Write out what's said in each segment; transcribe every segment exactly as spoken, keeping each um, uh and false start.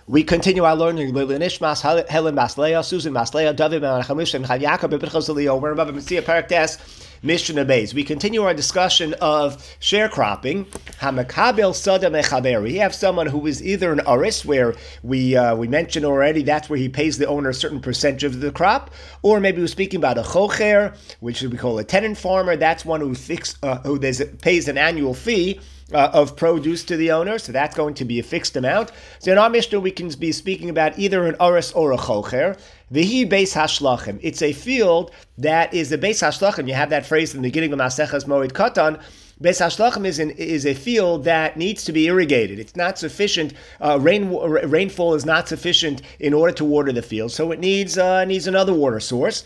We continue our learning. Nishmas Helen Maslea, Susan Maslea, David Menachemish, and Chayaka Bibchos Leo. We're above Messiah Paraktes Mishnah Beis. We continue our discussion of sharecropping. Hamakabel Sada Mechaber. We have someone who is either an aris, where we uh, we mentioned already that's where he pays the owner a certain percentage of the crop, or maybe we're speaking about a chocher, which we call a tenant farmer. That's one who fix, uh, who pays an annual fee Uh, of produce to the owner, so that's going to be a fixed amount. So in our Mishnah, we can be speaking about either an aris or a chocher. Vihi beis hashlachim. It's a field that is a beis hashlachim. You have that phrase in the beginning of Maseches Moed Katan. Beis hashlachim is an, is a field that needs to be irrigated. It's not sufficient. Uh, rain rainfall is not sufficient in order to water the field, so it needs uh, needs another water source.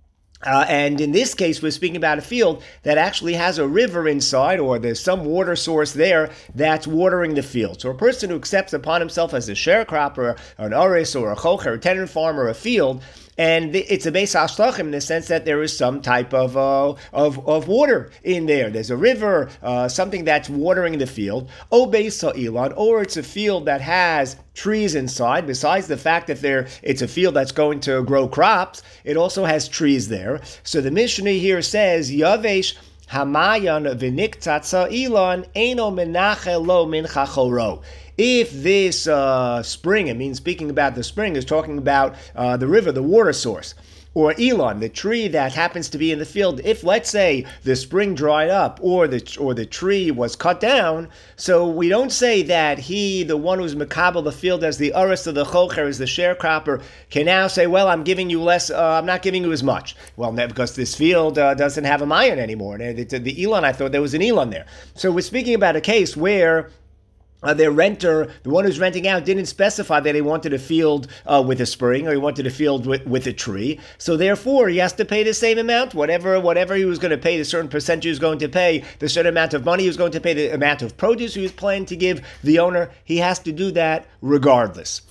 Uh, and in this case, we're speaking about a field that actually has a river inside, or there's some water source there that's watering the field. So a person who accepts upon himself as a sharecropper, or an aris, or a chocher, a tenant farmer, a field, and it's a beis hashlachim in the sense that there is some type of uh, of of water in there. There's a river, uh, something that's watering the field. O beis ha'ilon, or it's a field that has trees inside. Besides the fact that there, it's a field that's going to grow crops, it also has trees there. So the Mishnah here says, Yavesh hamayan v'niktatza ilon eno menachel lo min chachoro. If this uh, spring, I mean, speaking about the spring, is talking about uh, the river, the water source, or Elon, the tree that happens to be in the field, if, let's say, the spring dried up or the or the tree was cut down, so we don't say that he, the one who's makabel the field as the aris of the chocher, as the sharecropper, can now say, well, I'm giving you less, uh, I'm not giving you as much. Well, because this field uh, doesn't have a mayan anymore. The, the, the Elon, I thought there was an Elon there. So we're speaking about a case where Uh, their renter, the one who's renting out, didn't specify that he wanted a field uh, with a spring or he wanted a field with, with a tree. So therefore, he has to pay the same amount. Whatever whatever he was going to pay, the certain percentage he was going to pay, the certain amount of money he was going to pay, the amount of produce he was planning to give the owner, he has to do that regardless.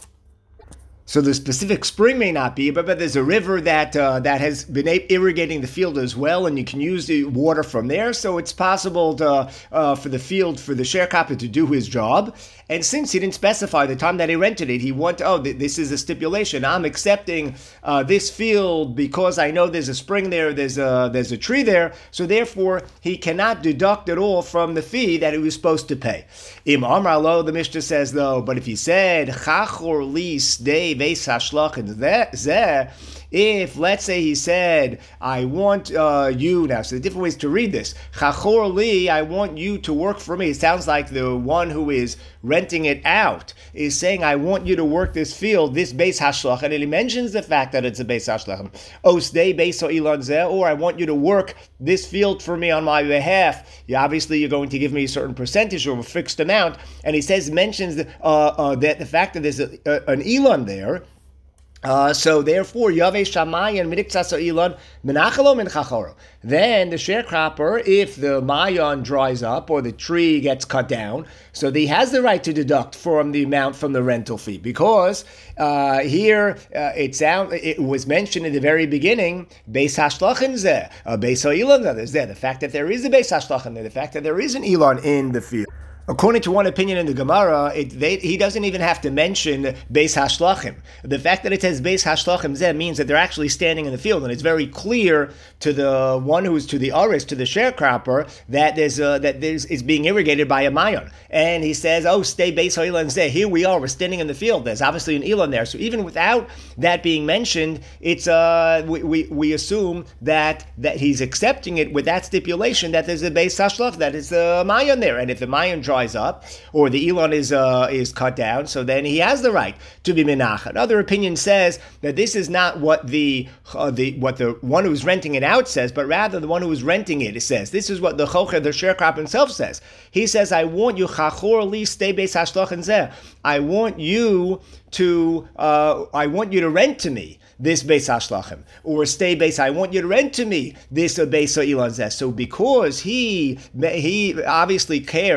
So the specific spring may not be, but, but there's a river that uh, that has been irrigating the field as well, and you can use the water from there. So it's possible to, uh, for the field, for the sharecropper to do his job. And since he didn't specify the time that he rented it, he wanted, oh, th- this is a stipulation. I'm accepting uh, this field because I know there's a spring there, there's a, there's a tree there. So therefore, he cannot deduct it all from the fee that he was supposed to pay. Im Amar Lo, the Mishnah says, though, but if he said, Chachor li stei beis hashlachin zeh, if, let's say, he said, I want uh, you, now, so the different ways to read this, Chachor li, I want you to work for me. It sounds like the one who is renting it out is saying, I want you to work this field, this beis hashlach, and he mentions the fact that it's a beis hashlach. Osdei beis ha'ilon zeh, or I want you to work this field for me on my behalf. Yeah, obviously, you're going to give me a certain percentage or a fixed amount, and he says, mentions uh, uh, that the fact that there's a, a, an elon there. Uh, so therefore, Yaveh Shamayan Midiktsasa Elon Menachalo Min Chachoro. Then the sharecropper, if the mayan dries up or the tree gets cut down, so he has the right to deduct from the amount from the rental fee, because uh, here uh, it sound it was mentioned in the very beginning, Beis Hashlachin Zeh, uh, Beis Ha'ilon Zeh, the fact that there is a Beis Hashlachin there, the fact that there is an Elon in the field. According to one opinion in the Gemara, it, they, he doesn't even have to mention Beis Hashlachim. The fact that it says Beis Hashlachim Zeh means that they're actually standing in the field, and it's very clear to the one who's to the aris, to the sharecropper, that there's a, that there's is being irrigated by a mayon. And he says, "Oh, stay Beis Ha'ilon Zeh." Here we are, we're standing in the field. There's obviously an elon there. So even without that being mentioned, it's uh we we, we assume that that he's accepting it with that stipulation that there's a Beis Hashlach, that is a mayon there, and if the mayon dries up, or the elon is uh, is cut down, so then he has the right to be menach. Another opinion says that this is not what the uh, the what the one who's renting it out says, but rather the one who is renting it says. This is what the chocher, the sharecropper himself says. He says, "I want you chachor li stay beis hashlachin zeh. I want you to uh, I want you to rent to me this beis hashlachim, or stay beis. I want you to rent to me this beis ha'ilon zeh." So because he he obviously cares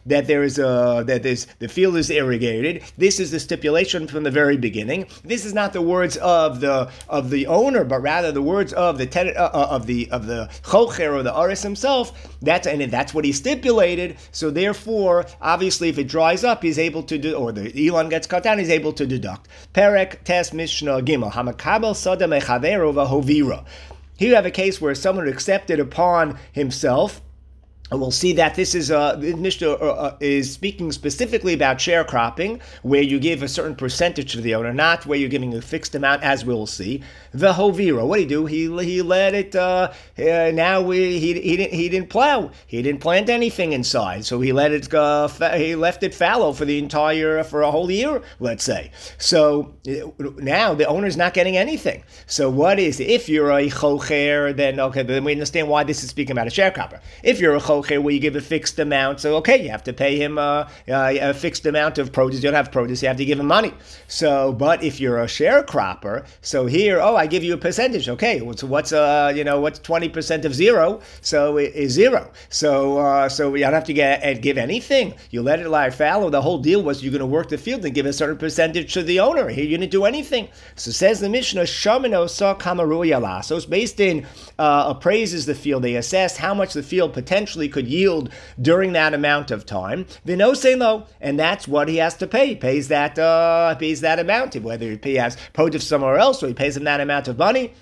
that there is a that there's the field is irrigated. This is the stipulation from the very beginning. This is not the words of the of the owner, but rather the words of the tenant uh, of the of the chocher or the aris himself. That's and that's what he stipulated. So therefore, obviously, if it dries up, he's able to do, or the elon gets cut down, he's able to deduct. Perek tes mishnah gimel hamakabel sada mechaveru v'hovira. Here you have a case where someone accepted upon himself. And we'll see that this is uh, Mishnah uh, is speaking specifically about sharecropping, where you give a certain percentage to the owner, not where you're giving a fixed amount, as we'll see. The hovira, what did he do? He he let it. Uh, uh, now we, he he didn't he didn't plow. He didn't plant anything inside, so he let it. Uh, fa- he left it fallow for the entire for a whole year, let's say. So now the owner's not getting anything. So what is if you're a chocher? Then okay, then we understand why this is speaking about a sharecropper. If you're a chocher, where you give a fixed amount, so okay, you have to pay him uh, uh, a fixed amount of produce. You don't have produce, you have to give him money. So, but if you're a sharecropper, so here, oh, I give you a percentage. Okay, so what's uh, you know, what's twenty percent of zero? So it is zero. So, uh, so you don't have to get uh, give anything. You let it lie fallow. The whole deal was you're going to work the field and give a certain percentage to the owner. Here you didn't do anything. So says the Mishnah, Shamino sa kamaru yala. So it's based in uh, appraises the field. They assess how much the field potentially could yield during that amount of time. Vino say no, and that's what he has to pay. He pays that uh, pays that amount, whether he has produce somewhere else or he pays him that amount of money.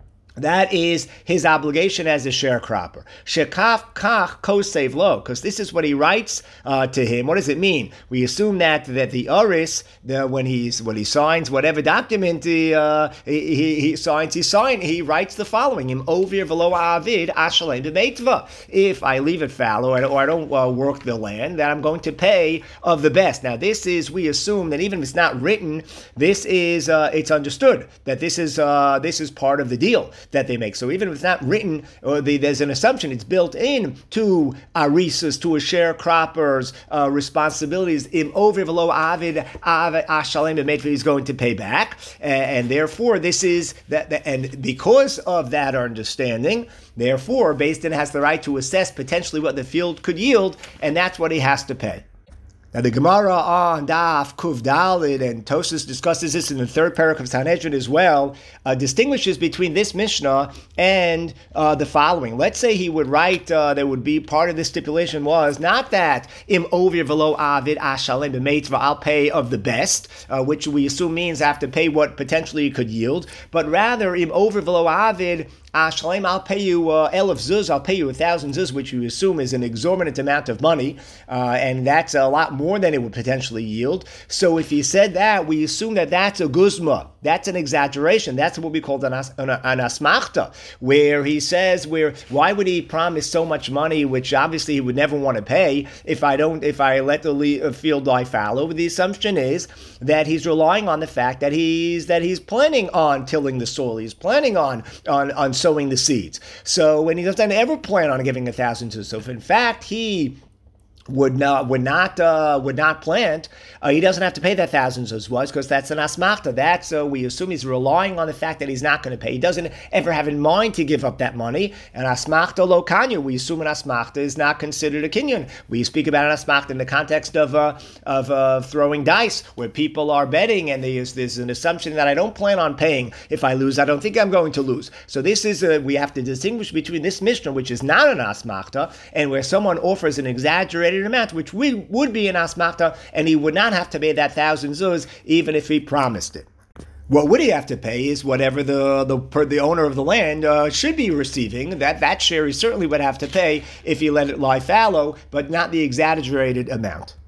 That is his obligation as a sharecropper. Shekaf kach kosev lo, because this is what he writes uh, to him. What does it mean? We assume that that the aris, the, when he's when he signs whatever document he, uh, he, he, he signs, he sign he writes the following: Im ovir v'lo avid ashalem b'meitva. If I leave it fallow or I don't uh, work the land, then I'm going to pay of the best. Now this is we assume that even if it's not written, this is uh, it's understood that this is uh, this is part of the deal that they make. So even if it's not written, or the, there's an assumption, it's built in to arisas, to a sharecropper's uh, responsibilities. Im over v'lo avid ashalem b'meitva, he's going to pay back, and, and therefore this is that. And because of that understanding, therefore, Beis Din has the right to assess potentially what the field could yield, and that's what he has to pay. Now the Gemara on Daf Kuv Dalid, and Tosas discusses this in the third parak of Sanhedrin as well, uh, distinguishes between this Mishnah and uh, the following. Let's say he would write, uh, there would be part of this stipulation was not that im ovir v'lo avid ashalem b'meitva, I'll pay of the best, uh, which we assume means I have to pay what potentially could yield, but rather im ovir v'lo avid Ashalem, I'll pay you uh, elef zuz, I'll pay you a thousand zuz, which you assume is an exorbitant amount of money, uh, and that's a lot more than it would potentially yield. So if he said that, we assume that that's a guzma, that's an exaggeration. That's what we call an, as, an, an asmachta, where he says, where why would he promise so much money, which obviously he would never want to pay if I don't, if I let the le- field lie fallow? The assumption is that he's relying on the fact that he's that he's planning on tilling the soil, he's planning on on on sowing the seeds. So when he doesn't ever plan on giving a thousand to, so if in fact he would not would not uh, would not plant, uh, he doesn't have to pay that thousands as was, because that's an asmachta. That's uh, we assume he's relying on the fact that he's not going to pay. He doesn't ever have in mind to give up that money. And asmachta lo kanyu, we assume an asmachta is not considered a kinyan. We speak about an asmachta in the context of uh, of uh, throwing dice, where people are betting, and there's, there's an assumption that I don't plan on paying. If I lose, I don't think I'm going to lose. So this is uh, we have to distinguish between this Mishnah, which is not an asmachta, and where someone offers an exaggerated amount, which we, would be an asmachta, and he would not have to pay that thousand zuz even if he promised it. What would he have to pay is whatever the the, per, the owner of the land uh, should be receiving. That that share he certainly would have to pay if he let it lie fallow, but not the exaggerated amount.